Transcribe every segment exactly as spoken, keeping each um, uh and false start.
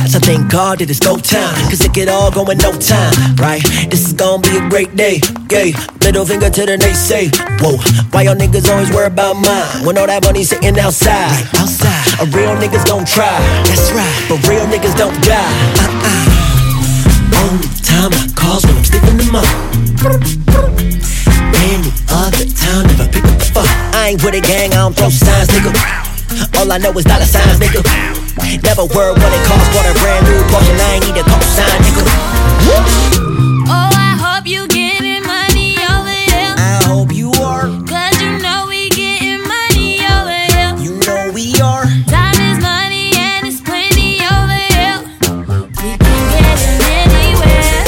So thank God that it's go time, cause it get all go in no time, right? This is gonna be a great day, yeah. Middle finger to the naysay. Whoa, why y'all niggas always worry about mine when all that money sitting outside? Right outside. A real niggas don't try, that's right. But real niggas don't die. Uh-uh. Only time I calls when I'm sleeping them up. Any other time, never pick up the phone. I ain't with a gang, I don't throw signs, nigga. All I know is dollar signs, nigga. Never worry what it costs, bought a brand new Porsche, and I ain't need a cosign, nigga. Oh, I hope you getting money over here. I hope you are, cause you know we getting money over here. You know we are. Time is money and it's plenty over here. We can get it anywhere.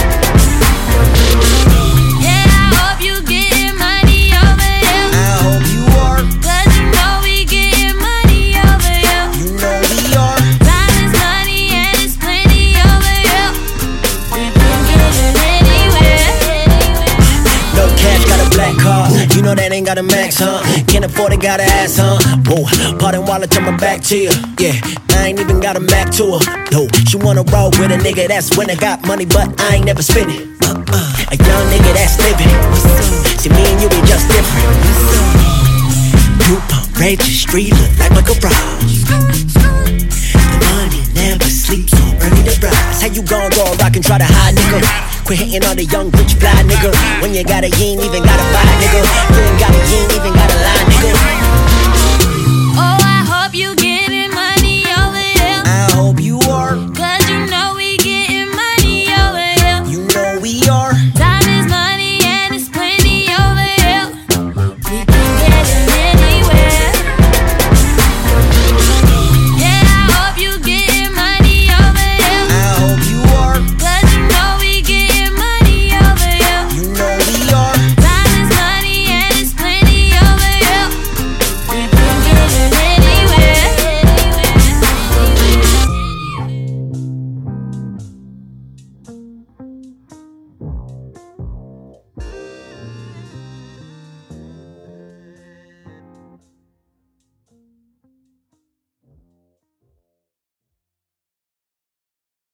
Yeah, I hope you getting money over here. I hope you are, cause you know we getting money over here. You know we are. Time is money and it's plenty over here. We can get it anywhere. No cash, got a black car. You know that ain't got a max, huh? Can't afford it, got a ass, huh? Whoa, pardon while I turn my back to you. Yeah, I ain't even got a Mac to her. No, she wanna roll with a nigga that's when I got money, but I ain't never spend it. Uh-uh. A young nigga that's living. See, me and you, we just different. You pump Regis Street, look like my garage. The money never sleeps, so early to rise. How you gon' go rock and try to hide, nigga? Quit hitting on the young rich fly, nigga. When you got it, you ain't even gotta buy, nigga. You ain't got it, you ain't even gotta lie, nigga. Oh, I hope you get